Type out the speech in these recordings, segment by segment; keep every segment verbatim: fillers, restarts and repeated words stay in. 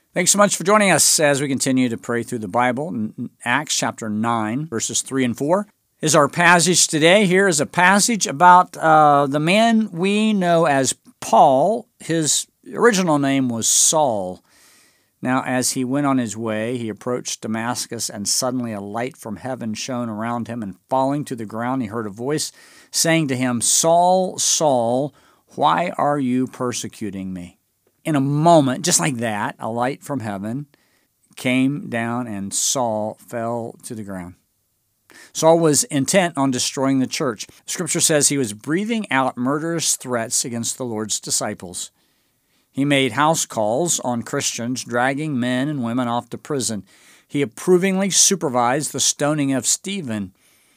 Thanks so much for joining us as we continue to pray through the Bible. Acts chapter nine, verses three and four is our passage today. Here is a passage about uh, the man we know as Paul. His original name was Saul. Now, as he went on his way, he approached Damascus, and suddenly a light from heaven shone around him, and falling to the ground, he heard a voice saying to him, "Saul, Saul, why are you persecuting me?" In a moment, just like that, a light from heaven came down and Saul fell to the ground. Saul was intent on destroying the church. Scripture says he was breathing out murderous threats against the Lord's disciples. He made house calls on Christians, dragging men and women off to prison. He approvingly supervised the stoning of Stephen,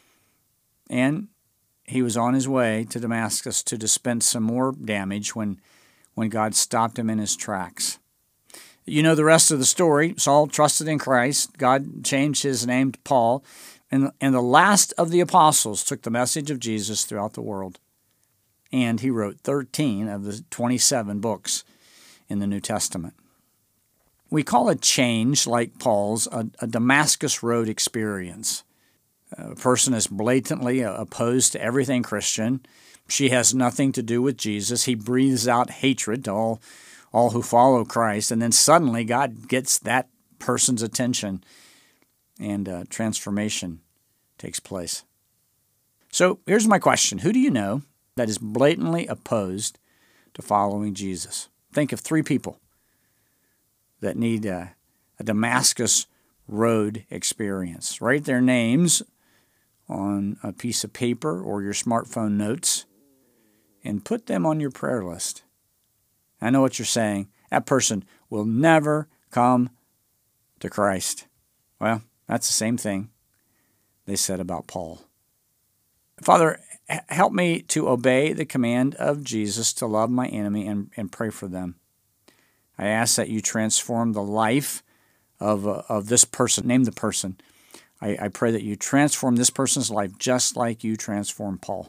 and he was on his way to Damascus to dispense some more damage when when God stopped him in his tracks. You know the rest of the story. Saul trusted in Christ. God changed his name to Paul. And, and the last of the apostles took the message of Jesus throughout the world. And he wrote thirteen of the twenty-seven books in the New Testament. We call a change like Paul's a, a Damascus Road experience. A person is blatantly opposed to everything Christian. She has nothing to do with Jesus. He breathes out hatred to all, all who follow Christ. And then suddenly God gets that person's attention and uh, transformation takes place. So here's my question. Who do you know that is blatantly opposed to following Jesus? Think of three people that need a, a Damascus Road experience. Write their names on a piece of paper or your smartphone notes and put them on your prayer list. I know what you're saying. That person will never come to Christ. Well, that's the same thing they said about Paul. Father, help me to obey the command of Jesus to love my enemy and, and pray for them. I ask that you transform the life of, uh, of this person. Name the person. I, I pray that you transform this person's life just like you transformed Paul.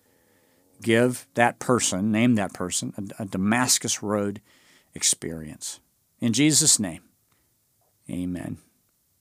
Give that person, name that person, a, a Damascus Road experience. In Jesus' name, amen.